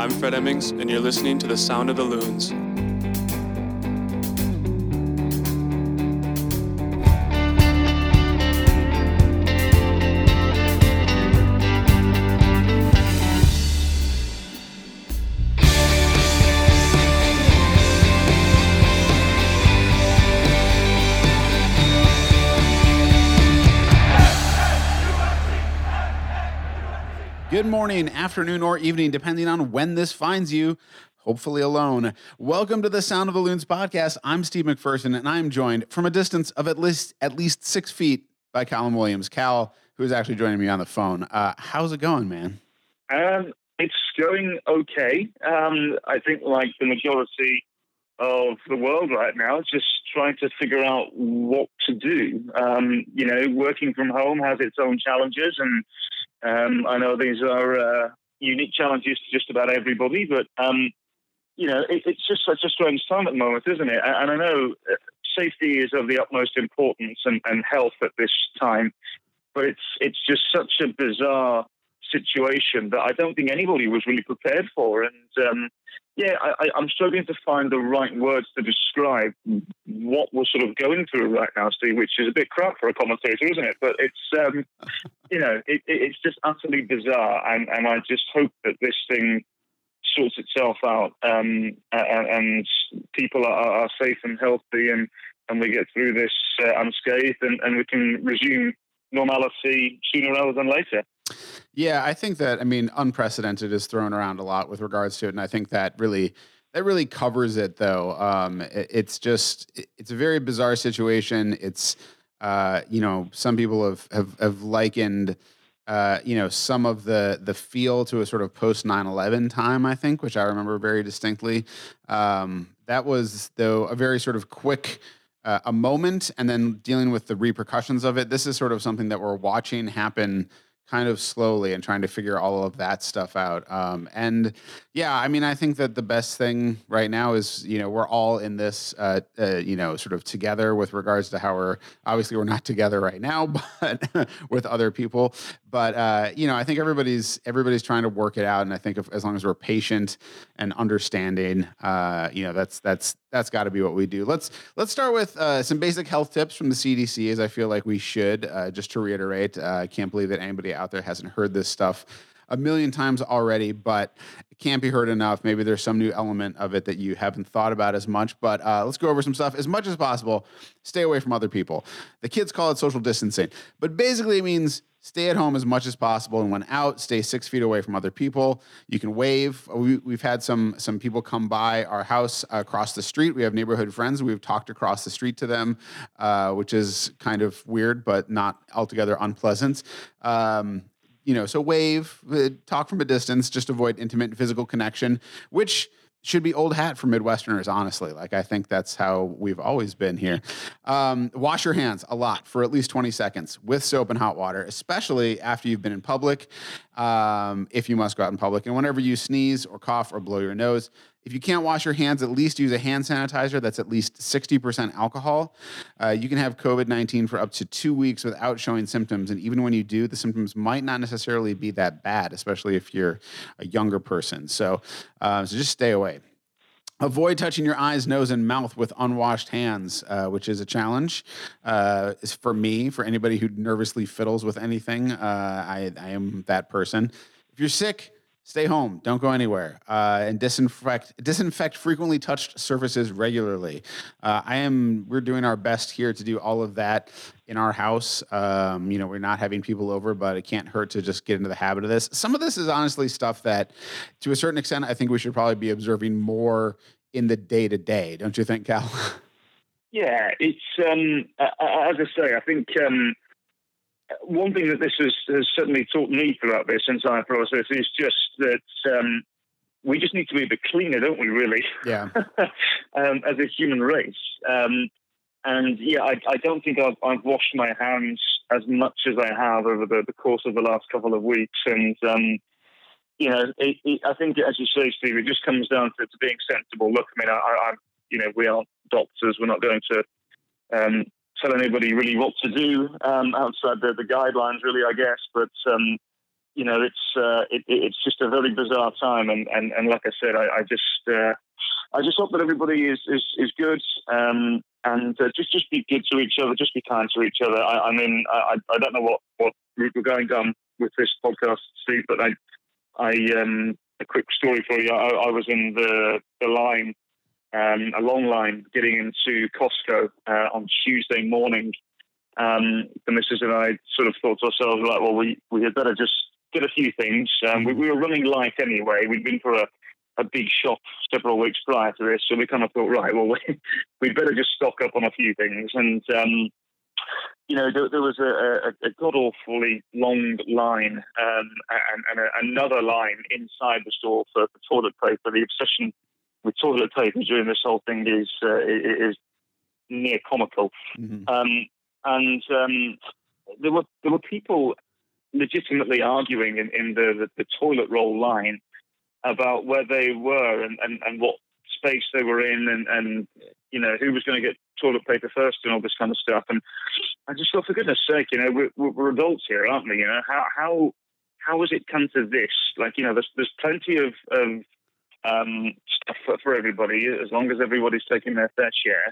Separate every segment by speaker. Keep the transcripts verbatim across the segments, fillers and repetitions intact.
Speaker 1: I'm Fred Emmings, and you're listening to The Sound of the Loons.
Speaker 2: Good morning, afternoon, or evening, depending on when this finds you, hopefully alone. Welcome to the Sound of the Loons podcast. I'm Steve McPherson, and I'm joined from a distance of at least at least six feet by Callum Williams. Cal, who is actually joining me on the phone. Uh, how's it going, man?
Speaker 3: Um, it's going okay. Um, I think like the majority of the world right now, just trying to figure out what to do. Um, you know, working from home has its own challenges, and um, I know these are uh, unique challenges to just about everybody, but, um, you know, it, it's just such a strange time at the moment, isn't it? And I know safety is of the utmost importance and, and health at this time, but it's it's just such a bizarre situation that I don't think anybody was really prepared for. And, um, yeah, I, I'm struggling to find the right words to describe what we're sort of going through right now, Steve, which is a bit crap for a commentator, isn't it? But it's, um, you know, it, it's just utterly bizarre. And, and I just hope that this thing sorts itself out um, and, and people are, are safe and healthy and, and we get through this uh, unscathed and, and we can resume normality sooner rather than later.
Speaker 2: Yeah, I think that, I mean, unprecedented is thrown around a lot with regards to it. And I think that really, that really covers it though. Um, it, it's just, it, it's a very bizarre situation. It's, uh, you know, some people have, have, have likened, uh, you know, some of the, the feel to a sort of post nine eleven time, I think, which I remember very distinctly. Um, that was though a very sort of quick, uh, a moment and then dealing with the repercussions of it. This is sort of something that we're watching happen kind of slowly and trying to figure all of that stuff out. Um, and yeah, I mean, I think that the best thing right now is, you know, we're all in this, uh, uh, you know, sort of together with regards to how we're, obviously we're not together right now, but with other people. But, uh, you know, I think everybody's, everybody's trying to work it out. And I think if, as long as we're patient and understanding, uh, you know, that's, that's, that's gotta be what we do. Let's, let's start with, uh, some basic health tips from the C D C, as I feel like we should, uh, just to reiterate. uh, I can't believe that anybody out there hasn't heard this stuff a million times already, but it can't be heard enough. Maybe there's some new element of it that you haven't thought about as much, but uh, let's go over some stuff. As much as possible, stay away from other people. The kids call it social distancing, but basically it means stay at home as much as possible, and when out, stay six feet away from other people. You can wave. We, we've had some some people come by our house uh, across the street. We have neighborhood friends. We've talked across the street to them, uh, which is kind of weird, but not altogether unpleasant. Um, you know, so wave, uh, talk from a distance, just avoid intimate physical connection, which should be old hat for Midwesterners, honestly. Like, I think that's how we've always been here. Um, wash your hands a lot for at least twenty seconds with soap and hot water, especially after you've been in public, um, if you must go out in public. And whenever you sneeze or cough or blow your nose, if you can't wash your hands, at least use a hand sanitizer that's at least sixty percent alcohol. Uh, you can have COVID nineteen for up to two weeks without showing symptoms. And even when you do, the symptoms might not necessarily be that bad, especially if you're a younger person. So, uh, so just stay away. Avoid touching your eyes, nose, and mouth with unwashed hands, uh, which is a challenge. Uh, is for me, for anybody who nervously fiddles with anything. Uh, I, I am that person. If you're sick, stay home. Don't go anywhere. Uh, and disinfect disinfect frequently touched surfaces regularly. Uh, I am. We're doing our best here to do all of that in our house. Um, you know, we're not having people over, but it can't hurt to just get into the habit of this. Some of this is honestly stuff that, to a certain extent, I think we should probably be observing more in the day to day. Don't you think, Cal?
Speaker 3: Yeah, it's um, as I say. I think. Um, One thing that this has, has certainly taught me throughout this entire process is just that um, we just need to be a bit cleaner, don't we, really?
Speaker 2: Yeah.
Speaker 3: um, as a human race. Um, and, yeah, I, I don't think I've, I've washed my hands as much as I have over the, the course of the last couple of weeks. And, um, you know, it, it, I think, as you say, Steve, it just comes down to, to being sensible. Look, I mean, I, I, you know, we aren't doctors. We're not going to um, tell anybody really what to do um, outside the, the guidelines, really, I guess. But, um, you know, it's uh, it, it's just a very bizarre time, and, and, and like I said, I, I just uh, I just hope that everybody is is, is good, um, and uh, just just be good to each other, just be kind to each other. I, I mean, I, I don't know what, what route we're going down with this podcast, Steve, but I I um, a quick story for you. I, I was in the the line, um, a long line, getting into Costco uh, on Tuesday morning. Um, the missus and I sort of thought to ourselves, like, well, we we had better just get a few things. Um, we, we were running light anyway. We'd been for a, a big shop several weeks prior to this, so we kind of thought, right, well, we, we'd better just stock up on a few things. And, um, you know, there, there was a, a, a god-awfully long line um, and, and a, another line inside the store for, for toilet paper. The obsession with toilet paper during this whole thing is uh, is near comical. Mm-hmm. Um, and um, there were there were people legitimately arguing in, in the, the, the toilet roll line about where they were and, and, and what space they were in and, and, you know, who was going to get toilet paper first and all this kind of stuff. And I just thought, for goodness sake, you know, we're, we're adults here, aren't we? You know, how, how, how has it come to this? Like, you know, there's, there's plenty of, of um, stuff for, for everybody, as long as everybody's taking their fair share.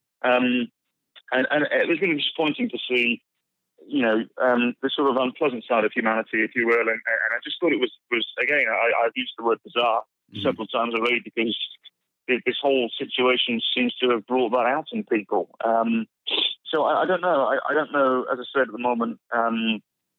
Speaker 3: Um, and, and it was really disappointing to see, you know, um, the sort of unpleasant side of humanity, if you will. And, and I just thought it was, was again, I, I've used the word bizarre mm-hmm. several times already because it, this whole situation seems to have brought that out in people. Um, so I, I don't know. I, I don't know, as I said at the moment, um,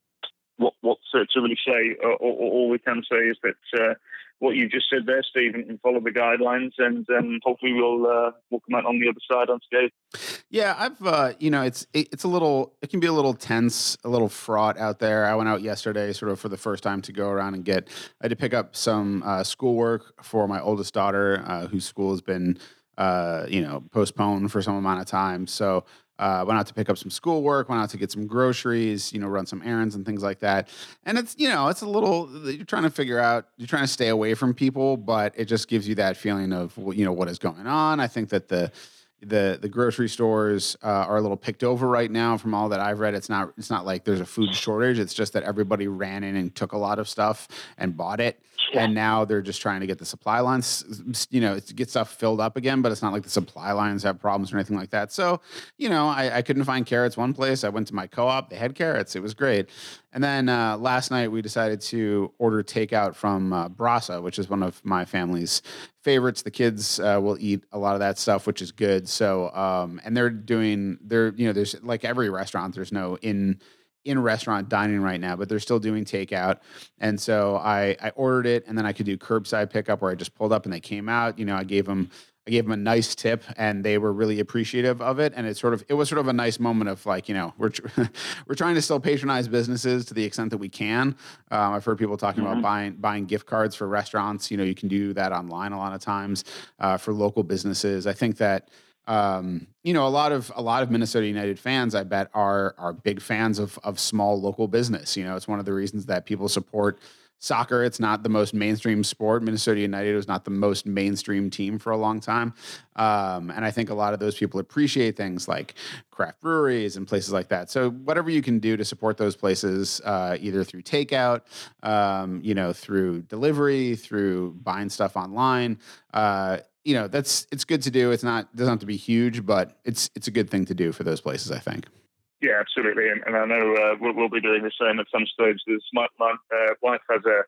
Speaker 3: what, what to, to really say. Or, or, all we can say is that uh, what you just said there, Steve, and follow the guidelines, and um, hopefully we'll uh, we'll come out on the other side unscathed.
Speaker 2: Yeah, I've uh, you know, it's it, it's a little, it can be a little tense, a little fraught out there. I went out yesterday, sort of for the first time, to go around and get. I had to pick up some uh, schoolwork for my oldest daughter, uh, whose school has been, uh, you know, postponed for some amount of time. So. Uh, went out to pick up some schoolwork, went out to get some groceries, you know, run some errands and things like that. And it's, you know, it's a little, you're trying to figure out, you're trying to stay away from people, but it just gives you that feeling of, you know, what is going on. I think that the, the, the grocery stores uh, are a little picked over right now from all that I've read. It's not, it's not like there's a food shortage. It's just that everybody ran in and took a lot of stuff and bought it. Yeah. And now they're just trying to get the supply lines, you know, to get stuff filled up again, but it's not like the supply lines have problems or anything like that. So, you know, I, I couldn't find carrots one place. I went to my co-op. They had carrots. It was great. And then uh, last night we decided to order takeout from uh, Brasa, which is one of my family's favorites. The kids uh, will eat a lot of that stuff, which is good. So, um, and they're doing, they're, you know, there's like every restaurant, there's no in, in restaurant dining right now, but they're still doing takeout. And so I, I ordered it, and then I could do curbside pickup where I just pulled up and they came out. You know, I gave them, I gave them a nice tip, and they were really appreciative of it. And it sort of, it was sort of a nice moment of like, you know, we're, tr- we're trying to still patronize businesses to the extent that we can. Um, I've heard people talking mm-hmm. about buying, buying gift cards for restaurants. You know, you can do that online a lot of times uh, for local businesses. I think that, Um, you know, a lot of a lot of Minnesota United fans, I bet, are are big fans of of small local business. You know, it's one of the reasons that people support soccer. It's not the most mainstream sport. Minnesota United was not the most mainstream team for a long time, um, and I think a lot of those people appreciate things like craft breweries and places like that. So whatever you can do to support those places, uh, either through takeout, um, you know, through delivery, through buying stuff online. Uh, You know, that's, it's good to do. It's not, doesn't have to be huge, but it's, it's a good thing to do for those places, I think.
Speaker 3: Yeah, absolutely. And, and I know uh, we'll, we'll be doing the same at some stage. This, my my uh, wife has a,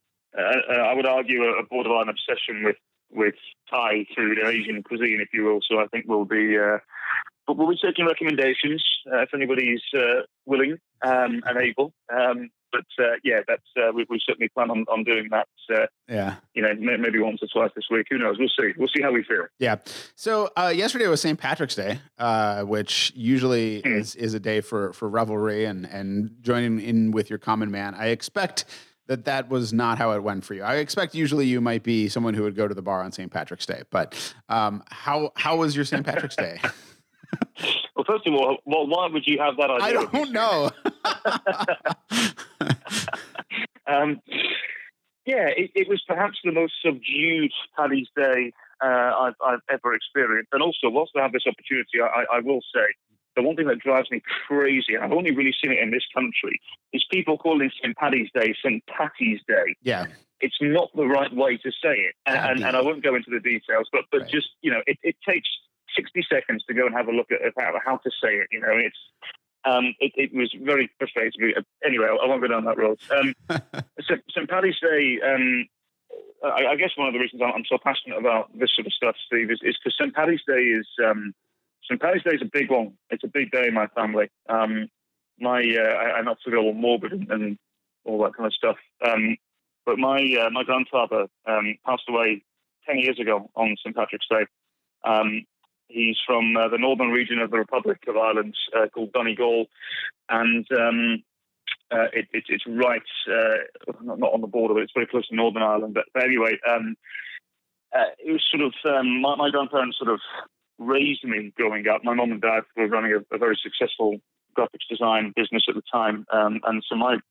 Speaker 3: uh, I would argue, a borderline obsession with, with Thai food and Asian cuisine, if you will. So I think we'll be, uh, we'll be taking recommendations uh, if anybody's uh, willing um, and able. Um, But uh, yeah, that's uh, we, we certainly plan on, on doing that. Uh,
Speaker 2: yeah,
Speaker 3: you know, maybe once or twice this week. Who knows? We'll see. We'll see how we feel.
Speaker 2: Yeah. So uh, yesterday was Saint Patrick's Day, uh, which usually mm. is is a day for for revelry and and joining in with your common man. I expect that that was not how it went for you. I expect usually you might be someone who would go to the bar on Saint Patrick's Day. But um, how how was your Saint Patrick's Day?
Speaker 3: Well, first of all, well, why would you have that idea?
Speaker 2: I don't know.
Speaker 3: um, yeah, it, it was perhaps the most subdued Paddy's Day uh, I've, I've ever experienced. And also, whilst I have this opportunity, I, I will say the one thing that drives me crazy, and I've only really seen it in this country, is people calling Saint Paddy's Day Saint Patty's Day.
Speaker 2: Yeah.
Speaker 3: It's not the right way to say it. And, and, and I won't go into the details, but, but right. just, you know, it, it takes sixty seconds to go and have a look at how, how to say it. You know, it's, um, it, it was very frustrating. Anyway, I won't go down that road. Um, Saint Paddy's Day, um, I, I guess one of the reasons I'm so passionate about this sort of stuff, Steve, is because Saint Paddy's Day is, um, Saint Paddy's Day is a big one. It's a big day in my family. Um, my, uh, I, I'm not to go all morbid and, and all that kind of stuff. Um, but my uh, my grandfather um, passed away ten years ago on Saint Patrick's Day. Um, he's from uh, the northern region of the Republic of Ireland, uh, called Donegal, and um, uh, it, it, it's right, uh, not, not on the border, but it's very close to Northern Ireland. But, but anyway, um, uh, it was sort of um, my, my grandparents sort of raised me growing up. My mum and dad were running a, a very successful graphics design business at the time, um, and so my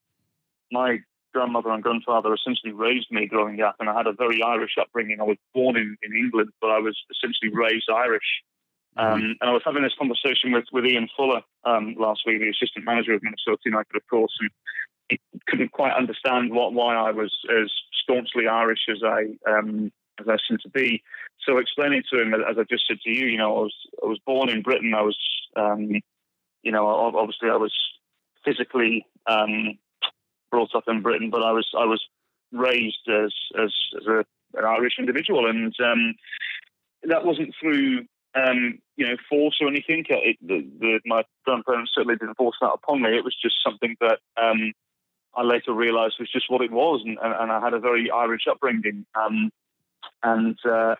Speaker 3: my grandmother and grandfather essentially raised me growing up, and I had a very Irish upbringing. I was born in, in England, but I was essentially raised Irish. Um, mm-hmm. And I was having this conversation with, with Ian Fuller um, last week, the assistant manager of Minnesota United, of course, and he couldn't quite understand what why I was as staunchly Irish as I um, as I seem to be. So explaining to him, as I just said to you, you know, I was I was born in Britain. I was, um, you know, obviously I was physically um, brought up in Britain, but I was I was raised as as, as a, an Irish individual, and um, that wasn't through um, you know force or anything. It, the, the, my grandparents certainly didn't force that upon me. It was just something that um, I later realised was just what it was, and, and, and I had a very Irish upbringing, um, and. Uh,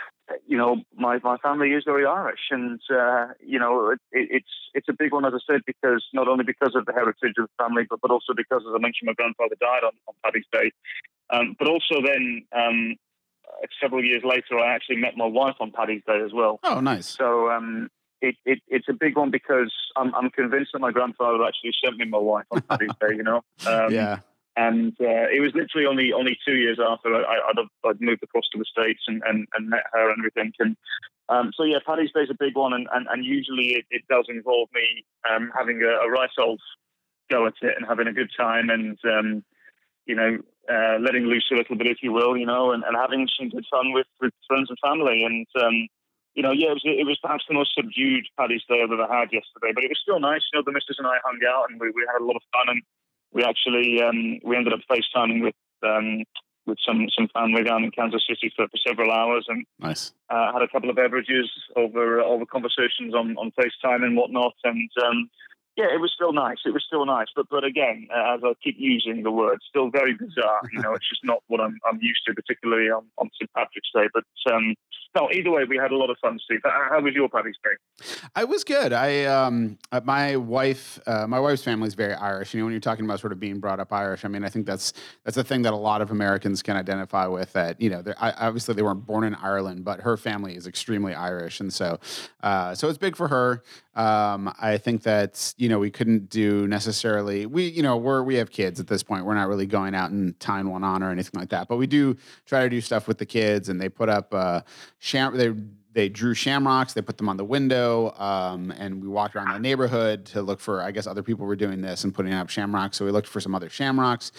Speaker 3: You know, my, my family is very Irish, and uh, you know, it, it's it's a big one, as I said, because not only because of the heritage of the family, but but also because, as I mentioned, my grandfather died on, on Paddy's Day, um, but also then um, several years later, I actually met my wife on Paddy's Day as well.
Speaker 2: Oh, nice.
Speaker 3: So um, it, it it's a big one because I'm I'm convinced that my grandfather actually sent me my wife on Paddy's Day. You know, um,
Speaker 2: yeah.
Speaker 3: And uh, it was literally only only two years after I, I'd, I'd moved across to the States and, and, and met her and everything. And um, so, yeah, Paddy's Day is a big one. And, and, and usually it, it does involve me um, having a, a right old go at it and having a good time and, um, you know, uh, letting loose a little bit, if you will, you know, and, and having some good fun with, with friends and family. And, um, you know, yeah, it was, it was perhaps the most subdued Paddy's Day that I had yesterday, but it was still nice. You know, the missus and I hung out and we, we had a lot of fun, and we actually um, we ended up FaceTiming with um, with some, some family down in Kansas City for, for several hours, and
Speaker 2: nice.
Speaker 3: uh, had a couple of beverages over uh, over conversations on, on FaceTime and whatnot, and um, yeah, it was still nice. It was still nice, but but again, uh, as I keep using the word, still very bizarre. You know, it's just not what I'm I'm used to, particularly on, on Saint Patrick's Day. But um, no, either way, we had a lot of fun, Steve. How was your Paddy's Day?
Speaker 2: I was good. I um, uh, my wife, uh, my wife's family is very Irish. You know, when you're talking about sort of being brought up Irish, I mean, I think that's that's a thing that a lot of Americans can identify with. That you know, I, obviously they weren't born in Ireland, but her family is extremely Irish, and so uh, so it's big for her. Um, I think that, you know, we couldn't do necessarily, we, you know, we're, we have kids at this point. We're not really going out and tying one on or anything like that, but we do try to do stuff with the kids, and they put up, uh, sham, they, they drew shamrocks, they put them on the window, um, and we walked around the neighborhood to look for, I guess other people were doing this and putting up shamrocks. So we looked for some other shamrocks.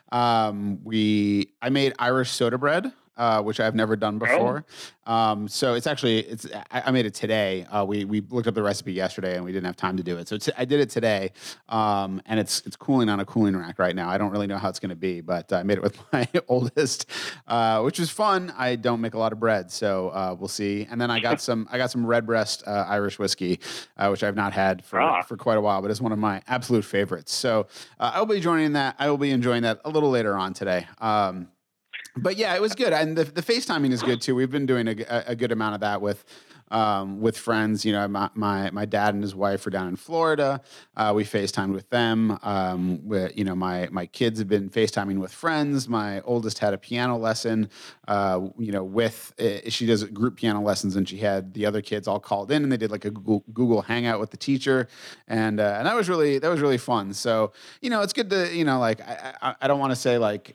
Speaker 2: Um, we, I made Irish soda bread. Uh, which I've never done before. Oh. Um, so it's actually, it's I, I made it today. Uh, we we looked up the recipe yesterday and we didn't have time to do it. So t- I did it today, um, and it's it's cooling on a cooling rack right now. I don't really know how it's going to be, but I made it with my oldest, uh, which was fun. I don't make a lot of bread, so uh, we'll see. And then I got some I got some Redbreast uh, Irish whiskey, uh, which I've not had for, ah. for quite a while, but it's one of my absolute favorites. So uh, I'll be joining that. I will be enjoying that a little later on today. Um, But yeah, it was good, and the the FaceTiming is good too. We've been doing a, a good amount of that with um, with friends. You know, my, my my dad and his wife are down in Florida. Uh, we FaceTimed with them. Um, we, you know, my my kids have been FaceTiming with friends. My oldest had a piano lesson. Uh, you know, with uh, she does group piano lessons, and she had the other kids all called in, and they did like a Google, Google Hangout with the teacher, and uh, and that was really that was really fun. So you know, it's good to you know like I I, I don't want to say like.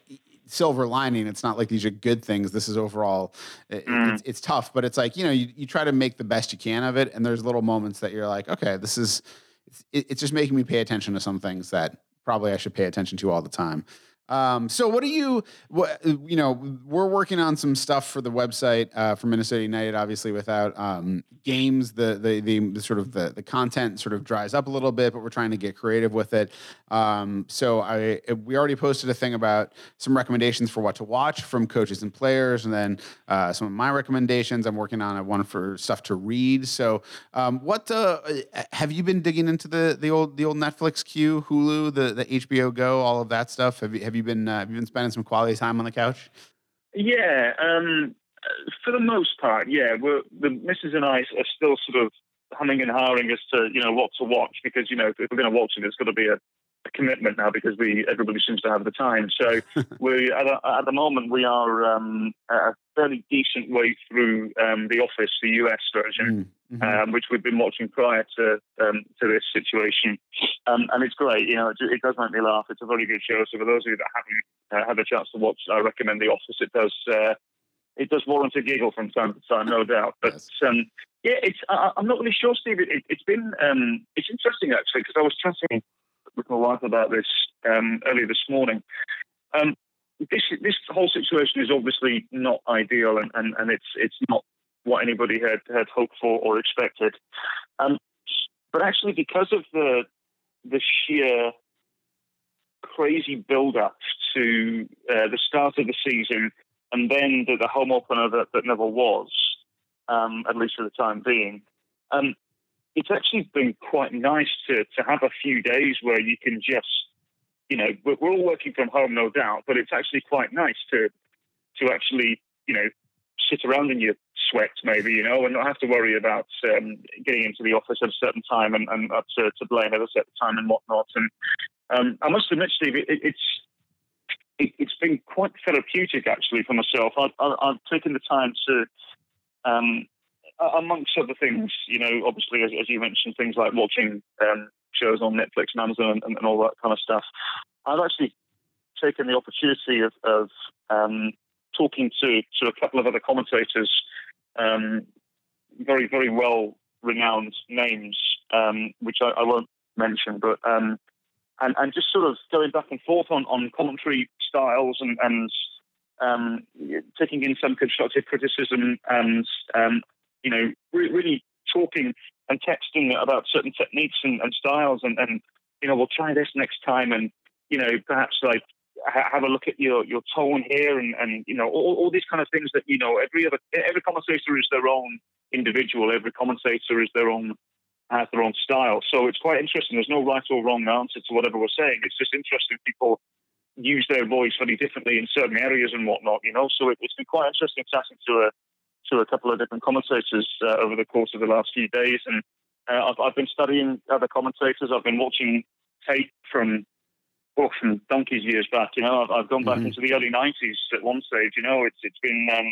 Speaker 2: silver lining. It's not like these are good things. This is overall, it,
Speaker 3: Mm.
Speaker 2: it's, it's tough, but it's like, you know, you, you try to make the best you can of it. And there's little moments that you're like, okay, this is, it's, it's just making me pay attention to some things that probably I should pay attention to all the time. Um, so what do you, what, you know, we're working on some stuff for the website, uh, for Minnesota United, obviously without, um, games, the, the, the, the sort of the, the content sort of dries up a little bit, but we're trying to get creative with it. Um, so I, we already posted a thing about some recommendations for what to watch from coaches and players. And then, uh, some of my recommendations, I'm working on a one for stuff to read. So, um, what, uh, have you been digging into the, the old, the old Netflix queue, Hulu, the, the H B O Go, all of that stuff? Have you, have you been, uh, have you been spending some quality time on the couch?
Speaker 3: Yeah, um, for the most part, yeah. We're, the missus and I are still sort of humming and hawing as to, you know, what to watch, because, you know, if we're going to watch it, it's got to be a, a commitment now, because we everybody seems to have the time. So we at, at the moment we are um, a fairly decent way through um, The Office, the U S version, mm-hmm. um, which we've been watching prior to um, to this situation, um, and it's great. You know, it, it does make me laugh. It's a very good show. So for those of you that haven't uh, had a chance to watch, I recommend The Office. It does uh, it does warrant a giggle from time to time, no doubt. But
Speaker 2: yes.
Speaker 3: um, yeah, it's I, I'm not really sure, Steve. It, it's been um, it's interesting actually, because I was chatting with my wife about this um, earlier this morning. Um, this this whole situation is obviously not ideal, and, and, and it's it's not what anybody had, had hoped for or expected. Um, but actually, because of the the sheer crazy build-up to uh, the start of the season, and then the, the home opener that, that never was, um, at least for the time being, um, it's actually been quite nice to, to have a few days where you can just, you know, we're, we're all working from home, no doubt, but it's actually quite nice to to actually, you know, sit around in your sweat maybe, you know, and not have to worry about um, getting into the office at a certain time and, and up to, to Blaine at a certain time and whatnot. And um, I must admit, Steve, it, it's it, it's been quite therapeutic actually for myself. I've, I've taken the time to, um, amongst other things, you know, obviously, as, as you mentioned, things like watching um, shows on Netflix and Amazon and, and all that kind of stuff. I've actually taken the opportunity of, of um, talking to, to a couple of other commentators, um, very, very well-renowned names, um, which I, I won't mention, but um, and, and just sort of going back and forth on, on commentary styles and, and um, taking in some constructive criticism and, um, you know, re- really talking and texting about certain techniques and, and styles and, and, you know, we'll try this next time and, you know, perhaps like ha- have a look at your, your tone here and, and you know, all, all these kind of things that, you know, every other, every commentator is their own individual. Every commentator is their own, has their own style. So it's quite interesting. There's no right or wrong answer to whatever we're saying. It's just interesting people use their voice very differently in certain areas and whatnot, you know. So it, it's been quite interesting chatting to a to a couple of different commentators uh, over the course of the last few days, and uh, I've, I've been studying other commentators. I've been watching tape from oh, from donkey's years back. You know, I've, I've gone back mm-hmm. into the early nineties at one stage. You know, it's it's been um,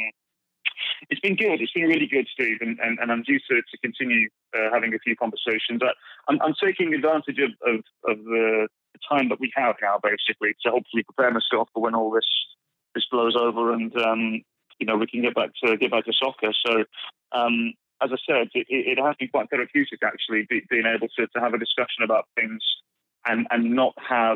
Speaker 3: it's been good. It's been really good, Steve, and, and, and I'm due to to continue uh, having a few conversations. But I'm, I'm taking advantage of, of, of the time that we have now, basically, to hopefully prepare myself for when all this this blows over and um, you know we can get back to get back to soccer. So, um, as I said, it, it has been quite therapeutic actually, be, being able to, to have a discussion about things and and not have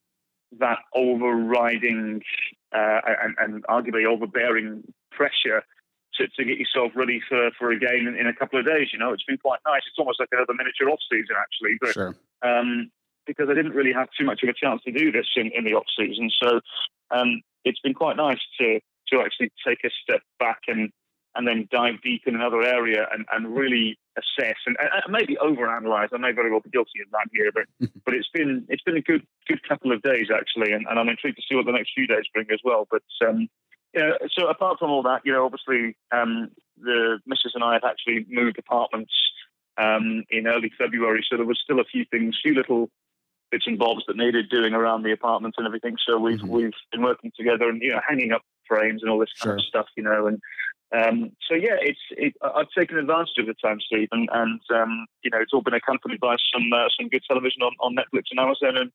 Speaker 3: that overriding uh, and, and arguably overbearing pressure to, to get yourself ready for, for a game in, in a couple of days. You know, it's been quite nice. It's almost like another miniature off season actually, but.
Speaker 2: Sure.
Speaker 3: Um, because I didn't really have too much of a chance to do this in, in the off season. So um, it's been quite nice to to actually take a step back and and then dive deep in another area and, and really assess and, and maybe overanalyze. I may very well be guilty of that here, but but it's been it's been a good good couple of days actually, and, and I'm intrigued to see what the next few days bring as well. But um, you know, so apart from all that, you know, obviously um, the missus and I had actually moved apartments um, in early February, so there was still a few things, few little bits and bobs that needed doing around the apartment and everything. So we've mm-hmm. we've been working together and you know hanging up frames and all this kind sure. of stuff, you know. And um, so yeah, it's it, I've taken advantage of the time, Steve, and, and um, you know it's all been accompanied by some uh, some good television on, on Netflix and Amazon, and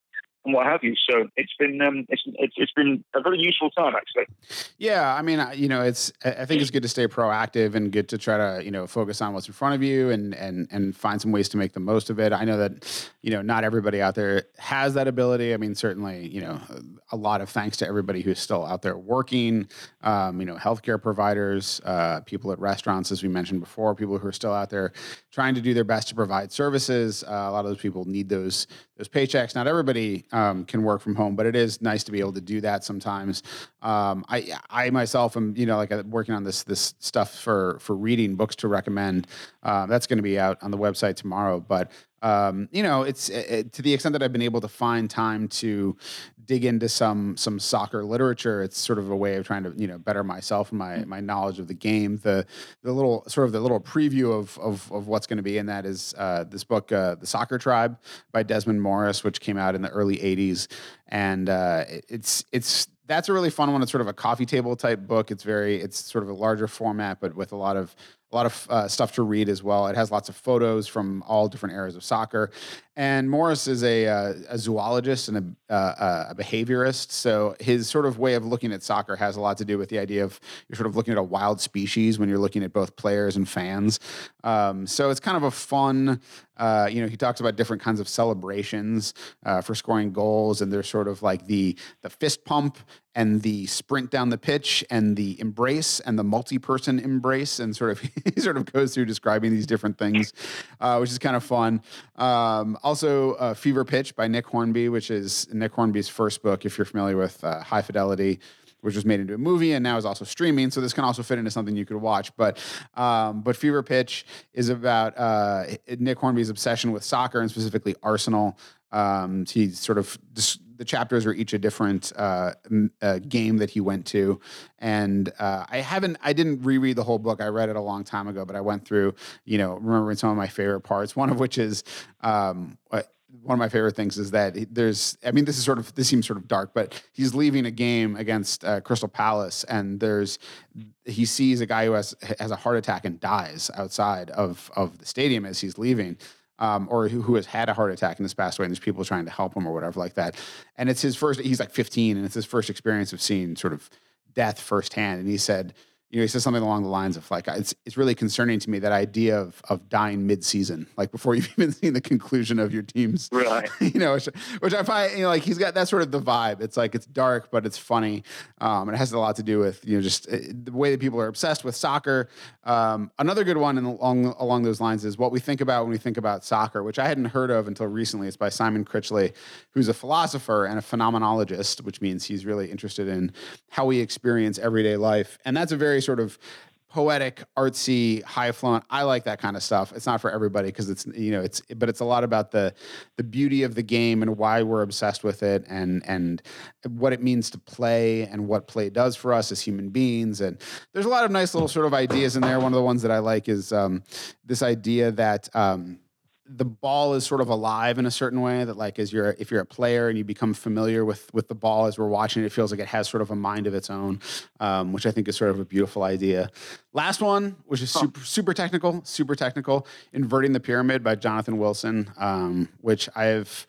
Speaker 3: and what have you. So it's been um, it's, it's it's been a very useful time, actually.
Speaker 2: Yeah, I mean, I- you know, it's I I think it's good to stay proactive and good to try to, you know, focus on what's in front of you and and and find some ways to make the most of it. I know that, you know, not everybody out there has that ability. I mean, certainly, you know, a lot of thanks to everybody who's still out there working, um, you know, healthcare providers, uh, people at restaurants, as we mentioned before, people who are still out there trying to do their best to provide services. Uh, a lot of those people need those those paychecks. Not everybody um, can work from home, but it is nice to be able to do that sometimes. Um, I I myself am, you know, like uh, working on this this stuff for for reading books to recommend. Uh, that's going to be out on the website tomorrow. But um, you know, it's it, to the extent that I've been able to find time to dig into some some soccer literature. It's sort of a way of trying to, you know, better myself and my my knowledge of the game. The the little sort of the little preview of of, of what's going to be in that is uh, this book, uh, The Soccer Tribe by Desmond Morris, which came out in the early eighties, and uh, it- it's it's that's a really fun one. It's sort of a coffee table type book. It's very it's sort of a larger format, but with a lot of a lot of uh, stuff to read as well. It has lots of photos from all different eras of soccer. And Morris is a, uh, a zoologist and a, uh, a behaviorist. So his sort of way of looking at soccer has a lot to do with the idea of you're sort of looking at a wild species when you're looking at both players and fans. Um, so it's kind of a fun, uh, you know, he talks about different kinds of celebrations uh, for scoring goals. And there's sort of like the, the fist pump and the sprint down the pitch and the embrace and the multi-person embrace. And sort of, he sort of goes through describing these different things, uh, which is kind of fun. Um, also, uh, Fever Pitch by Nick Hornby, which is Nick Hornby's first book, if you're familiar with uh, High Fidelity, which was made into a movie and now is also streaming. So this can also fit into something you could watch. But um, but Fever Pitch is about uh, Nick Hornby's obsession with soccer and specifically Arsenal. Um, he sort of dis- the chapters are each a different uh, m- uh, game that he went to, and uh, I haven't, I didn't reread the whole book. I read it a long time ago, but I went through, you know, remembering some of my favorite parts. One of which is um, what. One of my favorite things is that there's, I mean, this is sort of, this seems sort of dark, but he's leaving a game against uh, Crystal Palace, and there's, he sees a guy who has has a heart attack and dies outside of of the stadium as he's leaving. Um, or who, who has had a heart attack and has passed away, and there's people trying to help him or whatever like that. And it's his first, he's like fifteen, and it's his first experience of seeing sort of death firsthand. And he said, you know, he said something along the lines of like, it's it's really concerning to me, that idea of of dying mid-season, like before you've even seen the conclusion of your team's,
Speaker 3: Right.
Speaker 2: you know, which, which I find, you know, like he's got that sort of the vibe. It's like, it's dark, but it's funny. Um, and it has a lot to do with, you know, just uh, the way that people are obsessed with soccer. Um, another good one in, along, along those lines is What We Think About When We Think About Soccer, which I hadn't heard of until recently. It's by Simon Critchley, who's a philosopher and a phenomenologist, which means he's really interested in how we experience everyday life. And that's a very sort of poetic, artsy, high flown. I like that kind of stuff. It's not for everybody because it's, you know, it's, but it's a lot about the the beauty of the game and why we're obsessed with it, and and what it means to play and what play does for us as human beings. And there's a lot of nice little sort of ideas in there. One of the ones that I like is um, this idea that um, the ball is sort of alive in a certain way, that like, as you're, if you're a player and you become familiar with, with the ball as we're watching it, it feels like it has sort of a mind of its own, um, which I think is sort of a beautiful idea. Last one, which is super, super technical, super technical, Inverting the Pyramid by Jonathan Wilson, um, which I've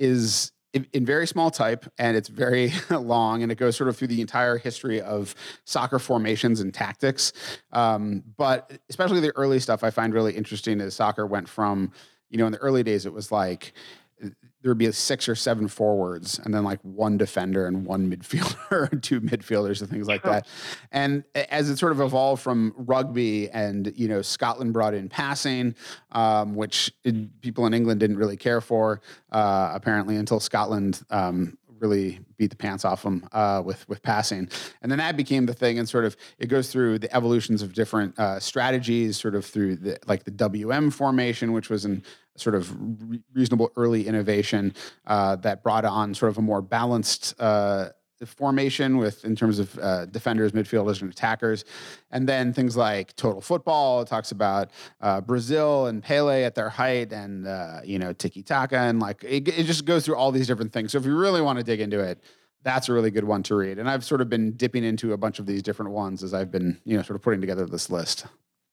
Speaker 2: is in, in very small type, and it's very long, and it goes sort of through the entire history of soccer formations and tactics. Um, but especially the early stuff I find really interesting, as soccer went from, you know, in the early days, it was like there would be six or seven forwards and then like one defender and one midfielder, and two midfielders and things like that. And as it sort of evolved from rugby, and, you know, Scotland brought in passing, um, which it, people in England didn't really care for, uh, apparently, until Scotland um, really beat the pants off them uh, with with passing, and then that became the thing. And sort of it goes through the evolutions of different uh, strategies, sort of through the like the W M formation, which was an sort of re- reasonable early innovation uh, that brought on sort of a more balanced uh, formation with in terms of uh, defenders, midfielders, and attackers. And then things like Total Football, it talks about uh, Brazil and Pele at their height, and uh, you know, tiki taka, and like it, it just goes through all these different things. So if you really want to dig into it, that's a really good one to read. And I've sort of been dipping into a bunch of these different ones as I've been, you know, sort of putting together this list.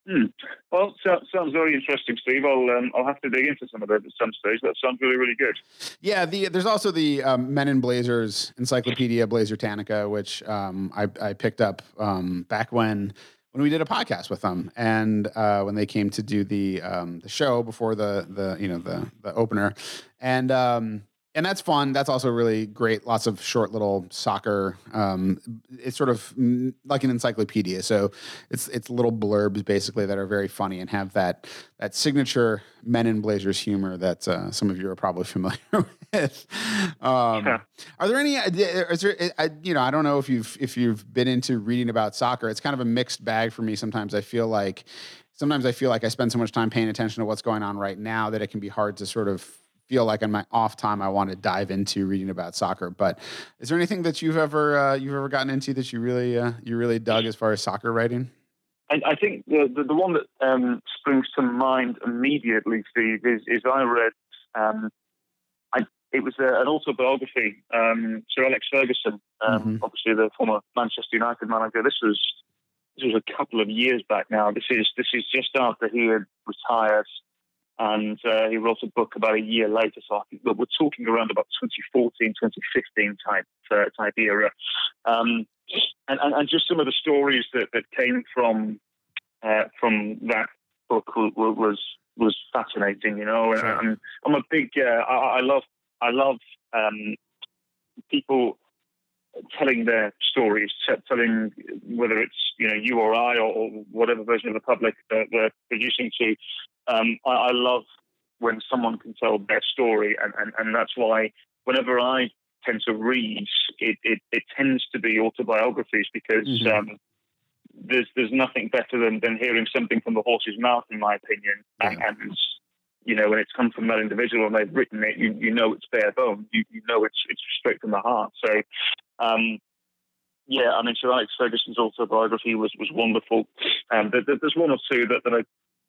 Speaker 3: Hmm. Well, so, sounds very interesting, Steve. I'll um, I'll have to dig into some of that at some stage. That sounds really, really good.
Speaker 2: Yeah, the there's also the um, Men in Blazers Encyclopedia Blazertanica, which um, I, I picked up um, back when when we did a podcast with them, and uh, when they came to do the um, the show before the the you know the the opener, and um, and that's fun. That's also really great. Lots of short little soccer. Um, it's sort of mm, like an encyclopedia. So it's it's little blurbs basically that are very funny and have that that signature Men in Blazers humor that uh, some of you are probably familiar with. Um,
Speaker 3: Yeah.
Speaker 2: Are there any? Is there? I, you know, I don't know if you've if you've been into reading about soccer. It's kind of a mixed bag for me. Sometimes I feel like sometimes I feel like I spend so much time paying attention to what's going on right now that it can be hard to sort of feel like on my off time I want to dive into reading about soccer. But is there anything that you've ever uh, you've ever gotten into that you really uh, you really dug as far as soccer writing?
Speaker 3: I, I think the, the the one that um, springs to mind immediately, Steve, is is I read. Um, I, it was uh, an autobiography. Um, Sir Alex Ferguson, um,
Speaker 2: Mm-hmm.
Speaker 3: obviously the former Manchester United manager. This was this was a couple of years back now. This is this is just after he had retired. And uh, he wrote a book about a year later. So I think we're talking around about twenty fourteen, twenty fifteen type uh, type era. Um, and, and, and just some of the stories that, that came from uh, from that book was was, was fascinating. You know,
Speaker 2: Sure.
Speaker 3: and I'm, I'm a big. Uh, I, I love I love um, people telling their stories, telling whether it's you know you or I or, or whatever version of the public that they're producing to. Um, I, I love when someone can tell their story, and, and, and that's why whenever I tend to read, it, it, it tends to be autobiographies because
Speaker 2: Mhm.
Speaker 3: um, there's there's nothing better than, than hearing something from the horse's mouth, in my opinion. And,
Speaker 2: Yeah.
Speaker 3: and you know, when it's come from that individual and they've written it, you, you know it's bare bone. You, you know it's it's straight from the heart. So, um, yeah, I mean, Sir Alex Ferguson's autobiography was was wonderful. Um, there, there's one or two that, that I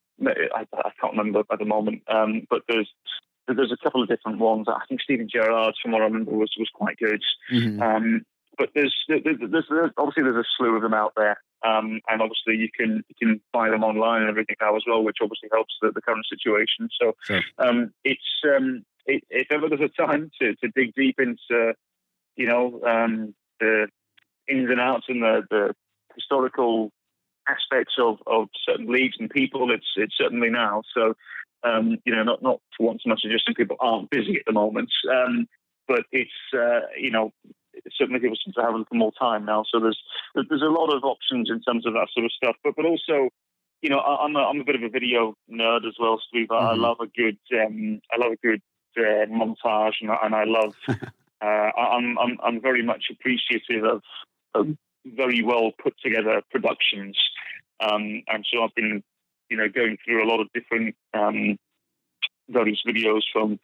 Speaker 3: I, I can't remember at the moment, um, but there's there's a couple of different ones. I think Stephen Gerrard's, from what I remember, was was quite good.
Speaker 2: Mhm.
Speaker 3: Um, but there's, there's, there's, there's obviously there's a slew of them out there, um, and obviously you can you can buy them online and everything now as well, which obviously helps the, the current situation. So
Speaker 2: Sure.
Speaker 3: um, it's um, it, if ever there's a time to, to dig deep into you know um, the ins and outs and the, the historical aspects of, of certain leagues and people, it's it's certainly now. So, um, you know, not not for once so much suggesting people aren't busy at the moment, um, but it's uh, you know certainly people seem to have a little more time now. So there's there's a lot of options in terms of that sort of stuff. But but also, you know, I, I'm a, I'm a bit of a video nerd as well, Steve. I,
Speaker 2: Mhm.
Speaker 3: I love a good um, I love a good uh, montage, and, and I love uh, I'm I'm I'm very much appreciative of, of very well put together productions. Um, and so I've been, you know, going through a lot of different um, various videos from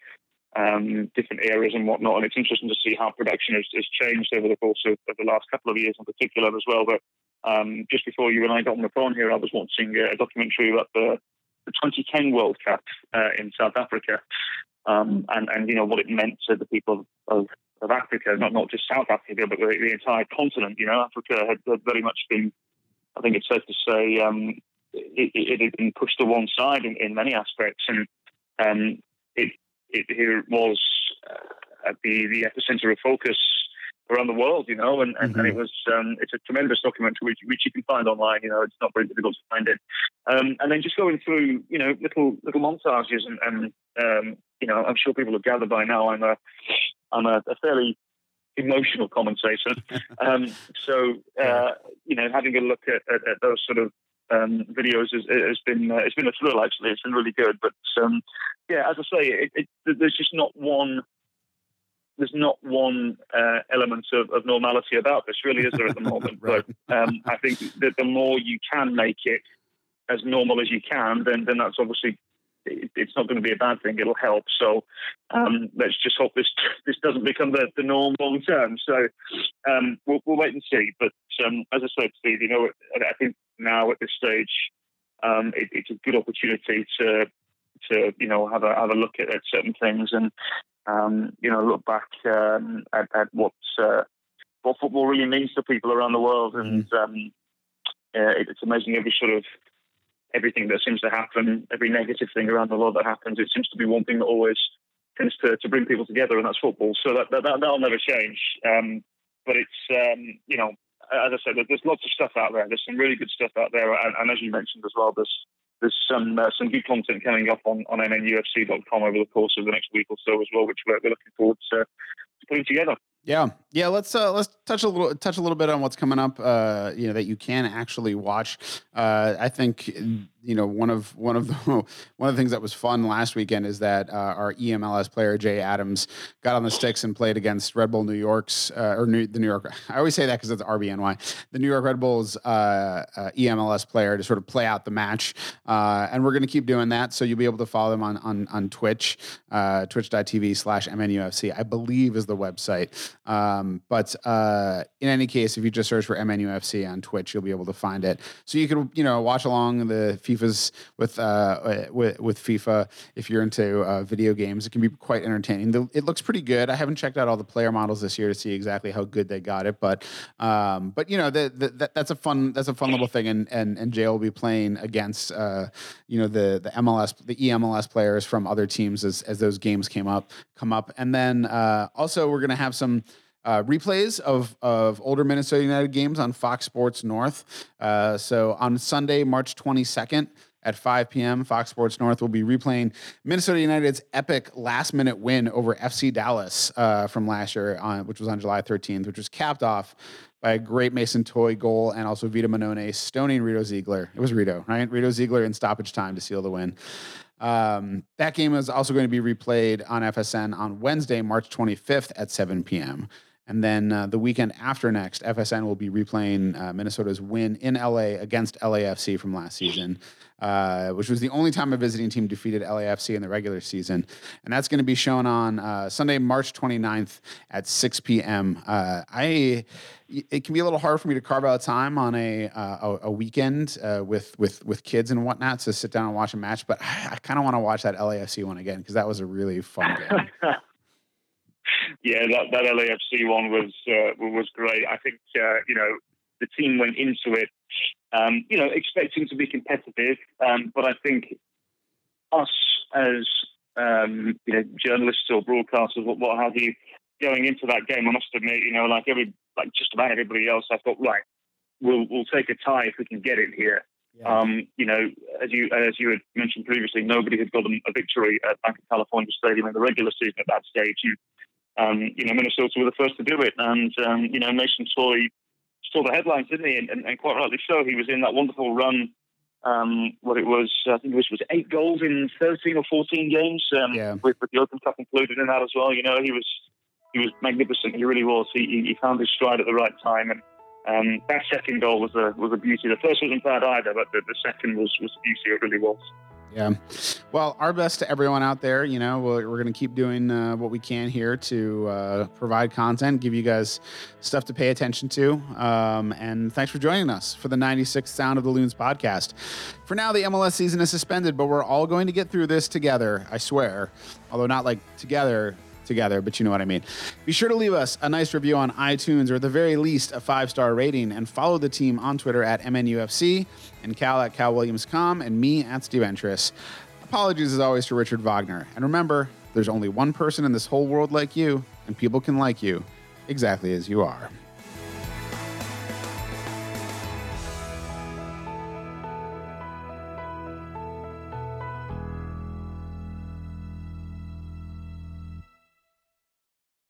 Speaker 3: um, different areas and whatnot. And it's interesting to see how production has, has changed over the course of, of the last couple of years in particular as well. But um, just before you and I got on the phone here, I was watching a documentary about the, the twenty ten World Cup uh, in South Africa, um, and, and, you know, what it meant to the people of of Africa, not not just South Africa, but the, the entire continent. You know, Africa had, had very much been, I think it's safe to say, um, it, it had been pushed to one side in, in many aspects, and um, it, it here it was uh, at the, the epicenter of focus around the world, you know, and, and,
Speaker 2: Mhm.
Speaker 3: and it was um, it's a tremendous documentary which, which you can find online. You know, it's not very difficult to find it, um, and then just going through, you know, little little montages, and, and um, you know, I'm sure people have gathered by now. I'm a I'm a, a fairly emotional commentator. Um, so, uh, you know, having a look at, at, at those sort of um, videos has, has been uh, it's been a thrill. Actually, it's been really good. But um, yeah, as I say, it, it, there's just not one. There's not one uh, element of, of normality about this, really, is there at the moment?
Speaker 2: Right.
Speaker 3: But um, I think that the more you can make it as normal as you can, then then that's obviously. It, it's not going to be a bad thing. It'll help. So um, let's just hope this this doesn't become the, the norm long term. So um, we'll, we'll wait and see. But um, as I said, Steve, you know, I think now at this stage, um, it, it's a good opportunity to to you know have a have a look at, at certain things and um, you know look back um, at, at what uh, what football really means to people around the world. And um, uh, it, it's amazing every sort of everything that seems to happen, every negative thing around the world that happens, it seems to be one thing that always tends to, to bring people together, and that's football. So that, that, that'll never change. Um, but it's, um, you know, as I said, there's lots of stuff out there. There's some really good stuff out there. And, and as you mentioned as well, there's there's some uh, some good content coming up on, on M N U F C dot com over the course of the next week or so as well, which we're, we're looking forward to, to putting together.
Speaker 2: Yeah, yeah. Let's uh, let's touch a little touch a little bit on what's coming up. Uh, you know, that you can actually watch. Uh, I think you know one of one of the one of the things that was fun last weekend is that uh, our E M L S player Jay Adams got on the sticks and played against Red Bull New York's uh, or New, the New York. I always say that because it's R B N Y, the New York Red Bulls uh, uh, E M L S player, to sort of play out the match. Uh, and we're going to keep doing that, so you'll be able to follow them on on on Twitch, uh, twitch dot t v slash M N U F C, I believe is the website. Um, but uh, in any case, if you just search for M N U F C on Twitch, you'll be able to find it. So you can, you know, watch along the FIFA's with uh, with with FIFA if you're into uh, video games. It can be quite entertaining. The, it looks pretty good. I haven't checked out all the player models this year to see exactly how good they got it, but um, but you know, the, the, that, that's a fun that's a fun little thing. And and and Jay will be playing against uh, you know the the M L S the E M L S players from other teams as as those games came up come up, and then uh, also we're gonna have some. Uh, replays of of older Minnesota United games on Fox Sports North. Uh, so on Sunday, March twenty-second at five p.m., Fox Sports North will be replaying Minnesota United's epic last-minute win over F C Dallas uh, from last year, on, which was on July thirteenth, which was capped off by a great Mason Toye goal and also Vito Manone stoning Rito Ziegler. It was Rito, right? Rito Ziegler in stoppage time to seal the win. Um, that game is also going to be replayed on F S N on Wednesday, March twenty-fifth at seven p.m., and then uh, the weekend after next, F S N will be replaying uh, Minnesota's win in L A against L A F C from last season, uh, which was the only time a visiting team defeated L A F C in the regular season. And that's going to be shown on uh, Sunday, March twenty-ninth at six p.m. Uh, I it can be a little hard for me to carve out time on a uh, a, a weekend uh, with with with kids and whatnot to sit down and watch a match, but I, I kind of want to watch that L A F C one again because that was a really fun game.
Speaker 3: Yeah, that, that L A F C one was uh, was great. I think uh, you know the team went into it, um, you know, expecting to be competitive, um, but I think us as um, you know journalists or broadcasters, what, what have you, going into that game, I must admit, you know, like every like just about everybody else, I thought, right, we'll we'll take a tie if we can get it here. Yeah. Um, you know, as you as you had mentioned previously, nobody had gotten a victory at Bank of California Stadium in the regular season at that stage. You Um, you know, Minnesota were the first to do it, and um, you know, Mason Toye saw the headlines, didn't he? And, and, and quite rightly so. He was in that wonderful run. Um, what it was, I think it was, was eight goals in thirteen or fourteen games, um,
Speaker 2: yeah.
Speaker 3: with, with the Open Cup included in that as well. You know, he was he was magnificent. He really was. He, he found his stride at the right time, and um, that second goal was a was a beauty. The first wasn't bad either, but the, the second was was a beauty. It really was.
Speaker 2: Yeah. Well, our best to everyone out there. You know, we're, we're going to keep doing uh, what we can here to uh, provide content, give you guys stuff to pay attention to. Um, and thanks for joining us for the ninety-sixth Sound of the Loons podcast. For now, the M L S season is suspended, but we're all going to get through this together, I swear. Although not like together, together, but you know what I mean. Be sure to leave us a nice review on iTunes, or at the very least, a five-star rating, and follow the team on Twitter at M N U F C, and Cal at Cal Williams dot com, and me at Steve Entris. Apologies as always to Richard Wagner. And remember, there's only one person in this whole world like you, and people can like you exactly as you are.